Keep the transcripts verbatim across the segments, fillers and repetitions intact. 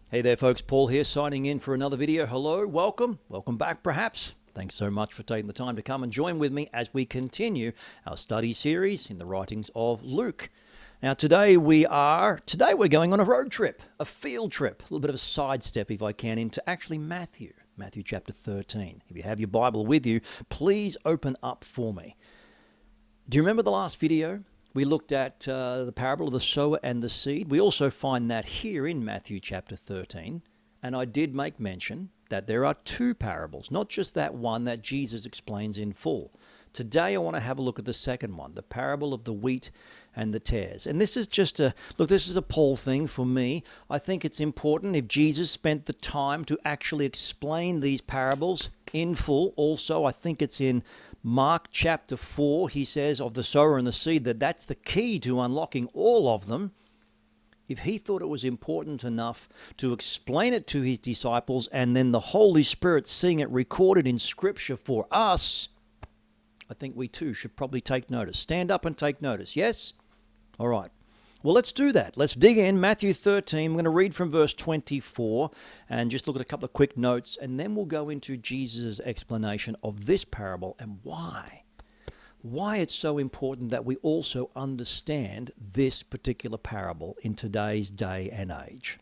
Hey there folks, Paul here signing in for another video. Hello, welcome, welcome back perhaps. Thanks so much for taking the time to come and join with me as we continue our study series in the writings of Luke. Now today we are, today we're going on a road trip, a field trip, a little bit of a sidestep if I can into actually Matthew, Matthew chapter thirteen. If you have your Bible with you, please open up for me. Do you remember the last video? We looked at uh, the parable of the sower and the seed. We also find that here in Matthew chapter thirteen. And I did make mention that there are two parables, not just that one that Jesus explains in full. Today I want to have a look at the second one, the parable of the wheat and the tares. And this is just a, look, this is a Paul thing for me. I think it's important if Jesus spent the time to actually explain these parables in full. Also, I think it's in Mark chapter four, he says of the sower and the seed that that's the key to unlocking all of them. If he thought it was important enough to explain it to his disciples and then the Holy Spirit seeing it recorded in Scripture for us, I think we too should probably take notice. Stand up and take notice, yes? All right. Well, let's do that. Let's dig in. Matthew thirteen, I'm going to read from verse twenty-four and just look at a couple of quick notes, and then we'll go into Jesus' explanation of this parable and why. Why it's so important that we also understand this particular parable in today's day and age.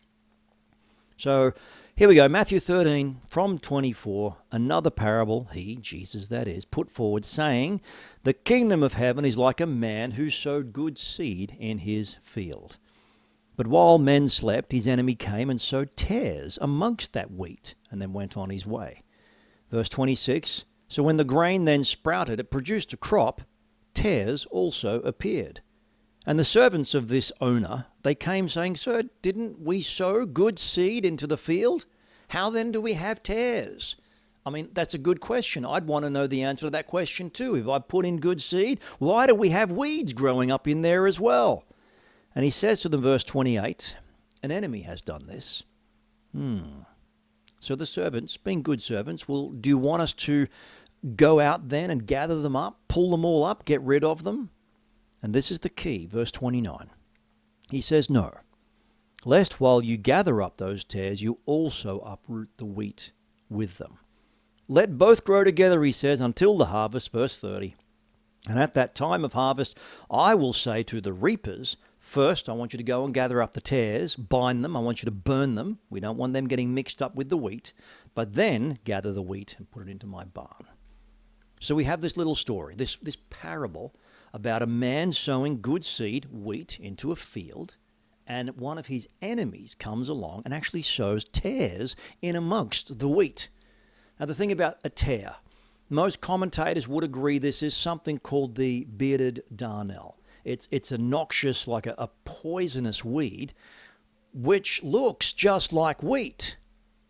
So here we go, Matthew thirteen from twenty-four, another parable, he, Jesus that is, put forward, saying, "The kingdom of heaven is like a man who sowed good seed in his field. But while men slept, his enemy came and sowed tares amongst that wheat, and then went on his way." Verse twenty-six, "So when the grain then sprouted, it produced a crop, tares also appeared. And the servants of this owner, they came saying, 'Sir, didn't we sow good seed into the field? How then do we have tares?'" I mean, that's a good question. I'd want to know the answer to that question too. If I put in good seed, why do we have weeds growing up in there as well? And he says to them, verse twenty-eight, "An enemy has done this." Hmm. So the servants, being good servants, well, do you want us to go out then and gather them up, pull them all up, get rid of them? And this is the key, verse twenty-nine. He says, "No, lest while you gather up those tares, you also uproot the wheat with them. Let both grow together," he says, "until the harvest," verse thirty. "And at that time of harvest, I will say to the reapers, first, I want you to go and gather up the tares, bind them, I want you to burn them. We don't want them getting mixed up with the wheat. But then gather the wheat and put it into my barn." So we have this little story, this, this parable about a man sowing good seed, wheat, into a field, and one of his enemies comes along and actually sows tares in amongst the wheat. Now the thing about a tare, most commentators would agree this is something called the bearded darnel. It's, it's a noxious, like a, a poisonous weed, which looks just like wheat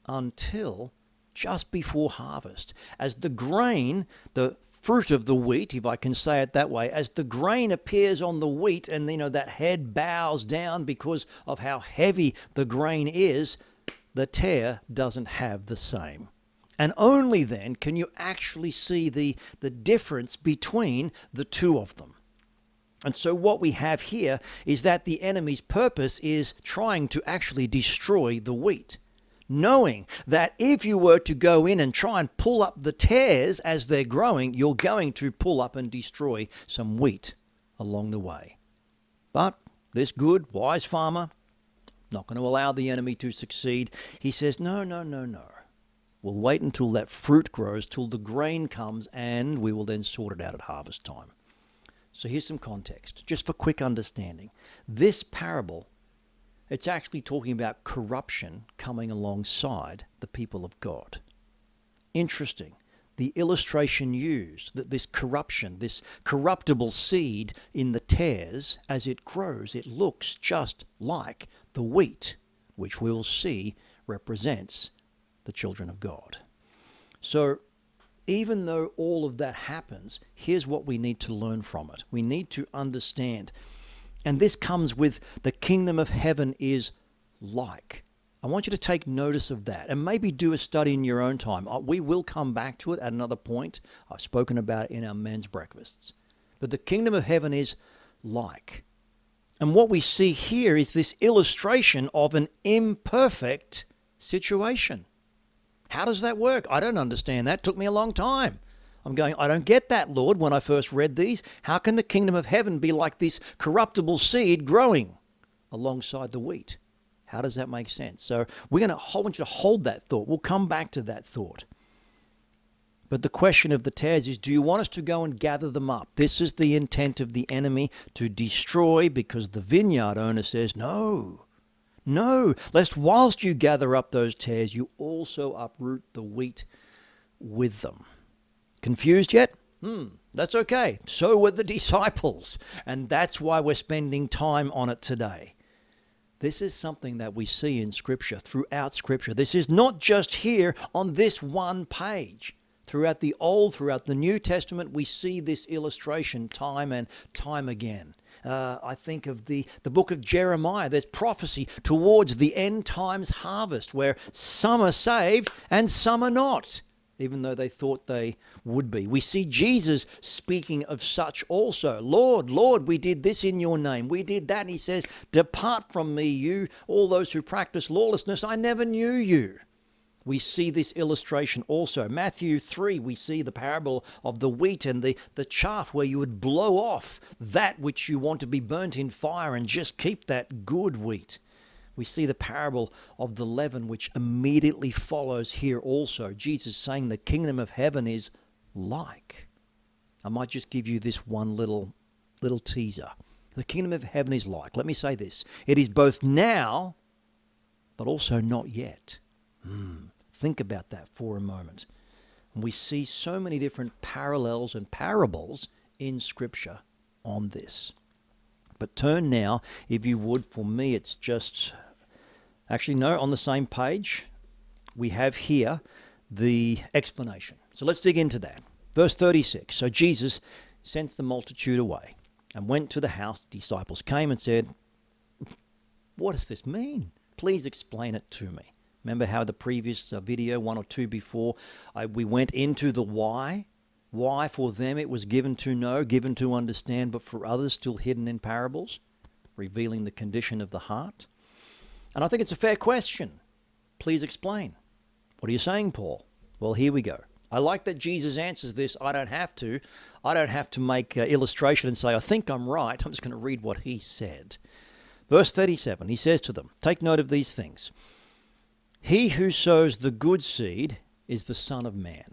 until just before harvest. As the grain, the fruit of the wheat, if I can say it that way, as the grain appears on the wheat and, you know, that head bows down because of how heavy the grain is, the tare doesn't have the same. And only then can you actually see the, the difference between the two of them. And so what we have here is that the enemy's purpose is trying to actually destroy the wheat, knowing that if you were to go in and try and pull up the tares as they're growing, you're going to pull up and destroy some wheat along the way. But this good, wise farmer, not going to allow the enemy to succeed. He says, no, no, no, no. We'll wait until that fruit grows, till the grain comes, and we will then sort it out at harvest time. So here's some context, just for quick understanding. This parable, it's actually talking about corruption coming alongside the people of God. Interesting. The illustration used, that this corruption, this corruptible seed in the tares, as it grows, it looks just like the wheat, which we will see represents the children of God. So even though all of that happens, here's what we need to learn from it. We need to understand. And this comes with the kingdom of heaven is like. I want you to take notice of that and maybe do a study in your own time. We will come back to it at another point. I've spoken about it in our men's breakfasts. But the kingdom of heaven is like. And what we see here is this illustration of an imperfect situation. How does that work? I don't understand that. It took me a long time. I'm going, I don't get that, Lord, when I first read these. How can the kingdom of heaven be like this corruptible seed growing alongside the wheat? How does that make sense? So we're going to I want you to hold that thought. We'll come back to that thought. But the question of the tares is, do you want us to go and gather them up? This is the intent of the enemy, to destroy, because the vineyard owner says, no, no, lest whilst you gather up those tares, you also uproot the wheat with them. Confused yet? Hmm, that's okay. So were the disciples. And that's why we're spending time on it today. This is something that we see in Scripture, throughout Scripture. This is not just here on this one page. Throughout the Old, throughout the New Testament, we see this illustration time and time again. Uh, I think of the, the book of Jeremiah. There's prophecy towards the end times harvest where some are saved and some are not, even though they thought they would be. We see Jesus speaking of such also. Lord, Lord, we did this in your name. We did that. And he says, depart from me, you, all those who practice lawlessness. I never knew you. We see this illustration also. Matthew three, we see the parable of the wheat and the, the chaff, where you would blow off that which you want to be burnt in fire and just keep that good wheat. We see the parable of the leaven, which immediately follows here also. Jesus saying the kingdom of heaven is like. I might just give you this one little, little teaser. The kingdom of heaven is like. Let me say this. It is both now, but also not yet. Hmm. Think about that for a moment. And we see so many different parallels and parables in Scripture on this. But turn now, if you would, for me it's just... Actually, no, on the same page, we have here the explanation. So let's dig into that. Verse thirty-six. So Jesus sent the multitude away and went to the house. The disciples came and said, what does this mean? Please explain it to me. Remember how the previous uh, video, one or two before, I, we went into the why? Why for them it was given to know, given to understand, but for others still hidden in parables, revealing the condition of the heart. And I think it's a fair question. Please explain. What are you saying, Paul? Well, here we go. I like that Jesus answers this. I don't have to. I don't have to make uh, illustration and say, I think I'm right. I'm just going to read what he said. Verse thirty-seven, he says to them, take note of these things. He who sows the good seed is the Son of Man.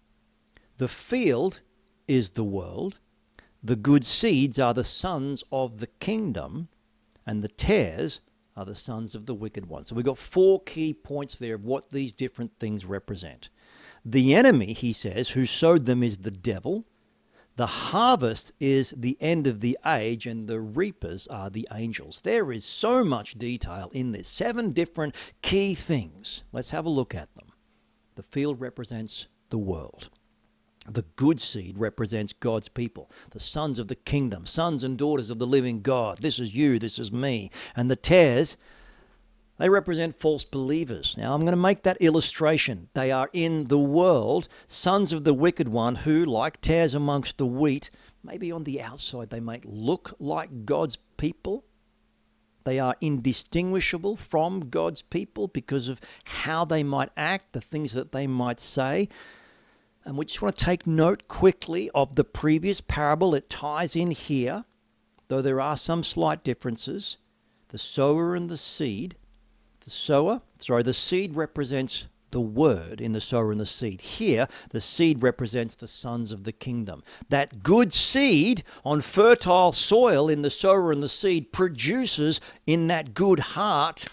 The field is the world. The good seeds are the sons of the kingdom, and the tares are the sons of the wicked one. So we've got four key points there of what these different things represent. The enemy, he says, who sowed them is the devil. The harvest is the end of the age, and the reapers are the angels. There is so much detail in this. Seven different key things. Let's have a look at them. The field represents the world. The good seed represents God's people, the sons of the kingdom, sons and daughters of the living God. This is you, this is me. And the tares, they represent false believers. Now, I'm going to make that illustration. They are in the world, sons of the wicked one, who, like tares amongst the wheat, maybe on the outside they might look like God's people. They are indistinguishable from God's people because of how they might act, the things that they might say. And we just want to take note quickly of the previous parable. It ties in here, though there are some slight differences. The sower and the seed. The sower, sorry, the seed represents the word in the sower and the seed. Here, the seed represents the sons of the kingdom. That good seed on fertile soil in the sower and the seed produces in that good heart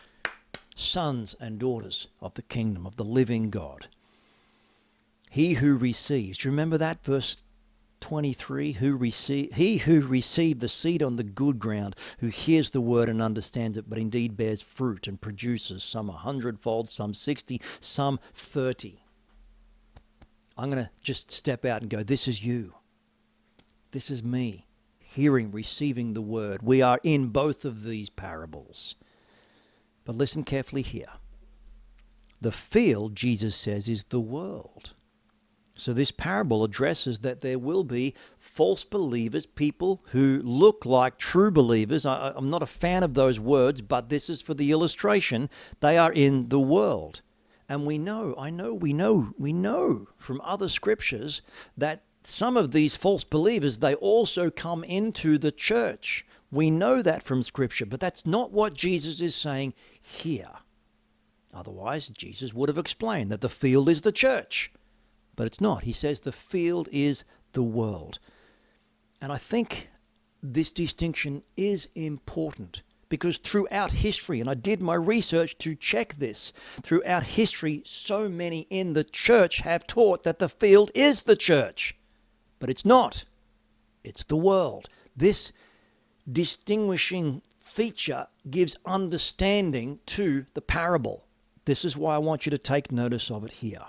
sons and daughters of the kingdom of the living God. He who receives, do you remember that verse twenty-three? Who receive, he who received the seed on the good ground, who hears the word and understands it, but indeed bears fruit and produces some a hundredfold, some sixty, some thirty. I'm going to just step out and go, this is you. This is me, hearing, receiving the word. We are in both of these parables. But listen carefully here. The field, Jesus says, is the world. So this parable addresses that there will be false believers, people who look like true believers. I, I'm not a fan of those words, but this is for the illustration. They are in the world. And we know, I know, we know, we know from other scriptures that some of these false believers, they also come into the church. We know that from scripture, but that's not what Jesus is saying here. Otherwise, Jesus would have explained that the field is the church. But it's not. He says the field is the world. And I think this distinction is important because throughout history, and I did my research to check this, throughout history, so many in the church have taught that the field is the church. But it's not. It's the world. This distinguishing feature gives understanding to the parable. This is why I want you to take notice of it here.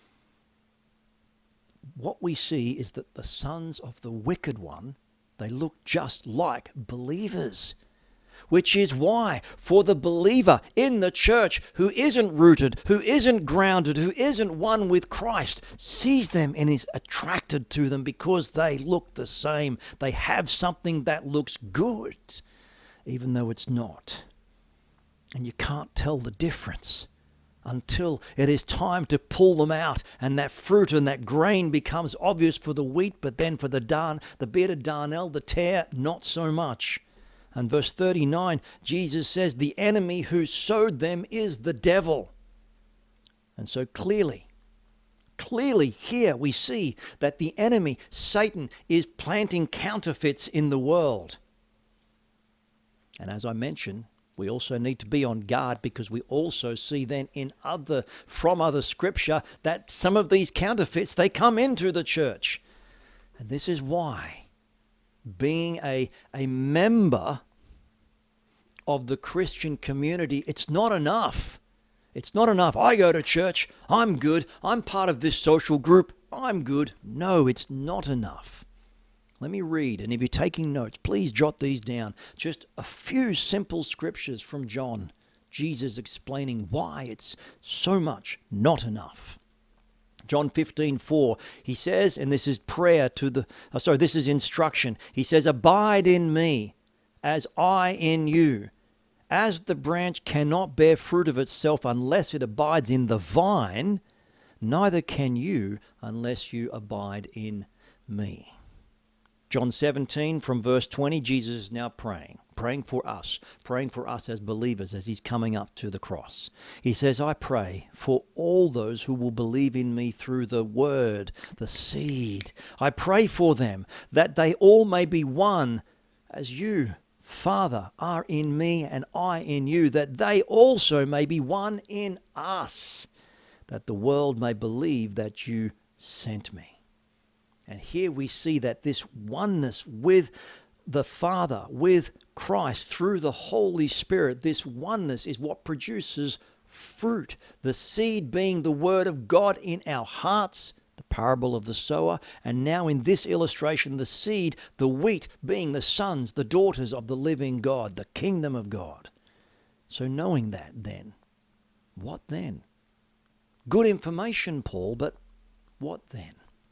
What we see is that the sons of the wicked one, they look just like believers. Which is why, for the believer in the church who isn't rooted, who isn't grounded, who isn't one with Christ, sees them and is attracted to them because they look the same. They have something that looks good, even though it's not. And you can't tell the difference until it is time to pull them out and that fruit and that grain becomes obvious for the wheat, but then for the darn, the bearded darnel, the tare, not so much. And verse thirty-nine, Jesus says, the enemy who sowed them is the devil. And so clearly, clearly here we see that the enemy, Satan, is planting counterfeits in the world. And as I mentioned, we also need to be on guard because we also see then in other, from other scripture that some of these counterfeits, they come into the church. And this is why being a, a member of the Christian community, it's not enough. It's not enough. I go to church. I'm good. I'm part of this social group. I'm good. No, it's not enough. Let me read, and if you're taking notes, please jot these down. Just a few simple scriptures from John, Jesus explaining why it's so much not enough. John fifteen four, he says, and this is prayer to the, oh, sorry, this is instruction. He says, abide in me as I in you. As the branch cannot bear fruit of itself unless it abides in the vine, neither can you unless you abide in me. John seventeen from verse twenty, Jesus is now praying, praying for us, praying for us as believers as he's coming up to the cross. He says, I pray for all those who will believe in me through the word, the seed. I pray for them that they all may be one as you, Father, are in me and I in you, that they also may be one in us, that the world may believe that you sent me. And here we see that this oneness with the Father, with Christ, through the Holy Spirit, this oneness is what produces fruit. The seed being the word of God in our hearts, the parable of the sower, and now in this illustration, the seed, the wheat, being the sons, the daughters of the living God, the kingdom of God. So knowing that then, what then? Good information, Paul, but what then?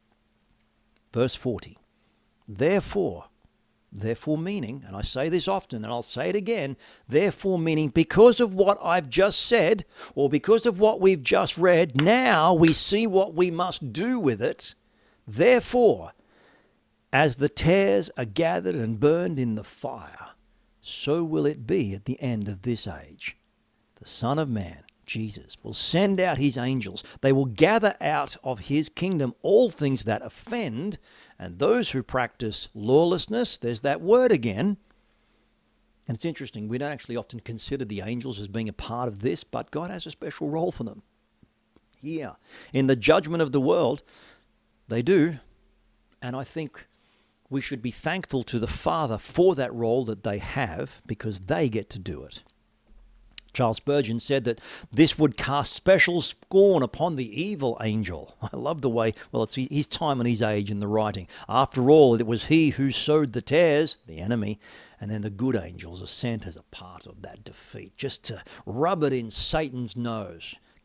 Verse forty, therefore, therefore meaning, and I say this often and I'll say it again, therefore meaning because of what I've just said or because of what we've just read, now we see what we must do with it. Therefore, as the tares are gathered and burned in the fire, so will it be at the end of this age. The Son of Man, Jesus, will send out his angels. They will gather out of his kingdom all things that offend, and those who practice lawlessness, there's that word again. And it's interesting, we don't actually often consider the angels as being a part of this, but God has a special role for them. Here, in the judgment of the world, they do, and I think we should be thankful to the Father for that role that they have, because they get to do it. Charles Spurgeon said that this would cast special scorn upon the evil angel. I love the way, well, it's his time and his age in the writing. After all, it was he who sowed the tares, the enemy, and then the good angels are sent as a part of that defeat, just to rub it in Satan's nose.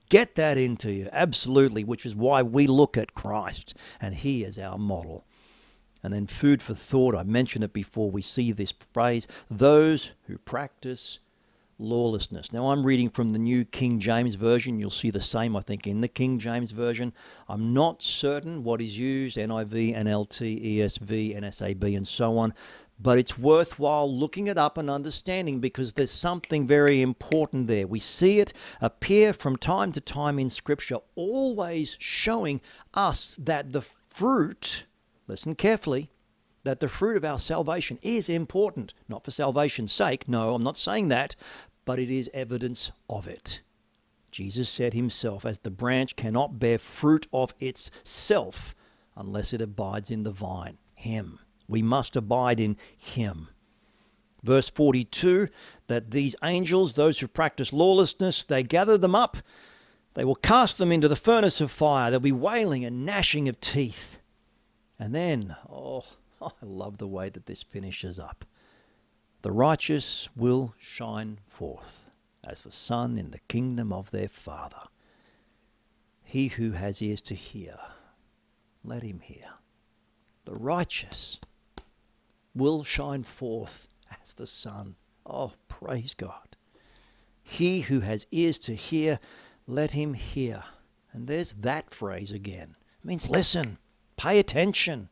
Get that into you, absolutely, which is why we look at Christ, and he is our model. And then food for thought, I mentioned it before, we see this phrase, those who practice lawlessness. Now I'm reading from the New King James Version. You'll see the same, I think, in the King James Version. I'm not certain what is used, N I V, N L T, E S V, N S A B, and so on. But it's worthwhile looking it up and understanding because there's something very important there. We see it appear from time to time in Scripture, always showing us that the fruit, listen carefully, that the fruit of our salvation is important. Not for salvation's sake, no, I'm not saying that, but it is evidence of it. Jesus said himself, as the branch cannot bear fruit of itself unless it abides in the vine, him. We must abide in him. Verse forty-two, that these angels, those who practice lawlessness, they gather them up. They will cast them into the furnace of fire. There'll be wailing and gnashing of teeth. And then, oh, I love the way that this finishes up. The righteous will shine forth as the sun in the kingdom of their Father. He who has ears to hear, let him hear. The righteous will shine forth as the sun. Oh, praise God. He who has ears to hear, let him hear. And there's that phrase again. It means listen, pay attention.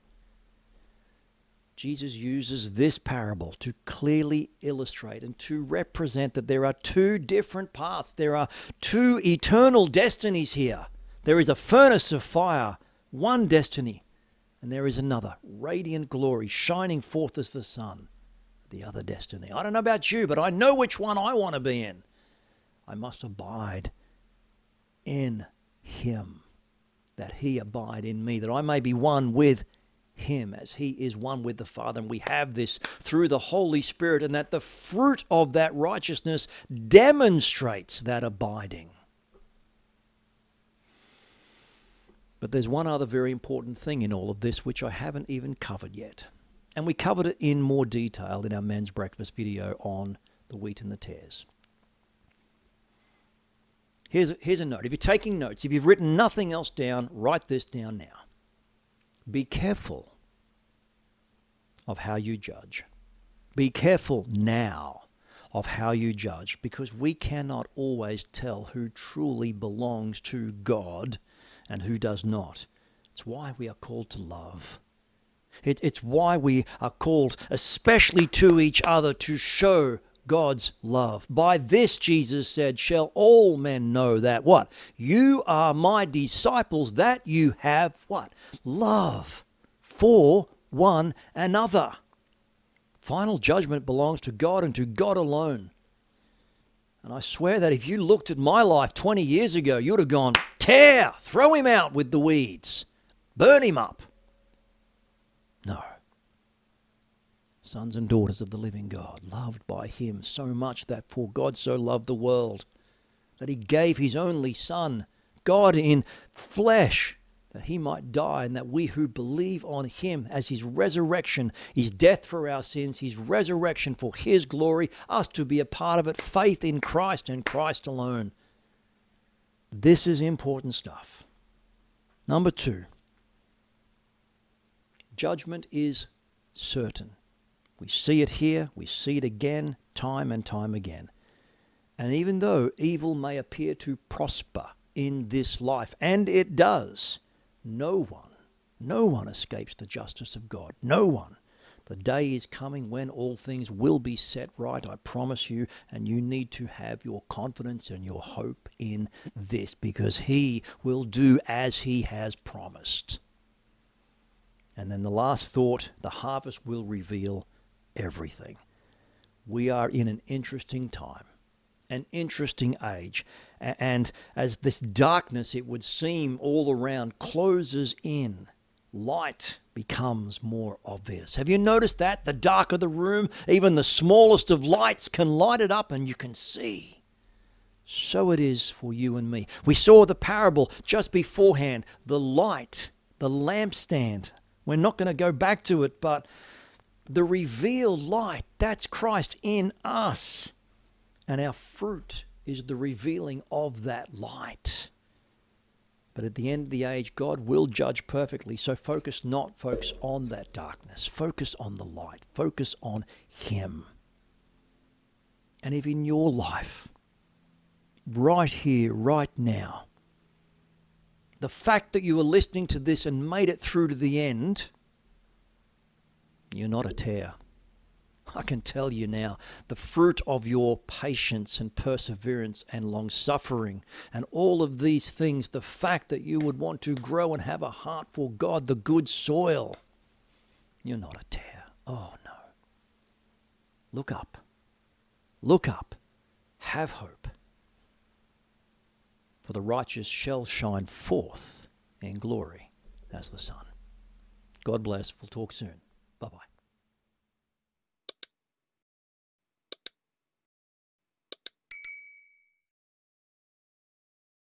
Jesus uses this parable to clearly illustrate and to represent that there are two different paths. There are two eternal destinies here. There is a furnace of fire, one destiny, and there is another, radiant glory, shining forth as the sun, the other destiny. I don't know about you, but I know which one I want to be in. I must abide in him, that he abide in me, that I may be one with him as he is one with the Father. And we have this through the Holy Spirit, and that the fruit of that righteousness demonstrates that abiding. But there's one other very important thing in all of this which I haven't even covered yet. And we covered it in more detail in our men's breakfast video on the wheat and the tares. Here's a, here's a note. If you're taking notes, if you've written nothing else down, write this down now. Be careful of how you judge. Be careful now of how you judge, because we cannot always tell who truly belongs to God and who does not. It's why we are called to love. It, it's why we are called, especially to each other, to show God's love. By this, Jesus said, shall all men know that what? You are my disciples, that you have what? Love for one another. Final judgment belongs to God and to God alone. And I swear that if you looked at my life twenty years ago, you would have gone, tear, throw him out with the weeds, burn him up. No. Sons and daughters of the living God, loved by him so much that for God so loved the world, that he gave his only Son, God in flesh, that he might die, and that we who believe on him as his resurrection, his death for our sins, his resurrection for his glory, us to be a part of it, faith in Christ and Christ alone. This is important stuff. Number two, judgment is certain. We see it here, we see it again, time and time again. And even though evil may appear to prosper in this life, and it does, no one, no one escapes the justice of God. No one. The day is coming when all things will be set right, I promise you, and you need to have your confidence and your hope in this, because he will do as he has promised. And then the last thought, the harvest will reveal everything. We are in an interesting time, an interesting age. And as this darkness, it would seem all around, closes in, light becomes more obvious. Have you noticed that? The darker the room, even the smallest of lights can light it up and you can see. So it is for you and me. We saw the parable just beforehand, the light, the lampstand. We're not going to go back to it, but the revealed light, that's Christ in us. And our fruit is the revealing of that light. But at the end of the age, God will judge perfectly. So focus not, folks, on that darkness. Focus on the light. Focus on Him. And if in your life, right here, right now, the fact that you were listening to this and made it through to the end, you're not a tare. I can tell you now, the fruit of your patience and perseverance and long-suffering and all of these things, the fact that you would want to grow and have a heart for God, the good soil, you're not a tare. Oh, no. Look up. Look up. Have hope. For the righteous shall shine forth in glory as the sun. God bless. We'll talk soon. Bye-bye.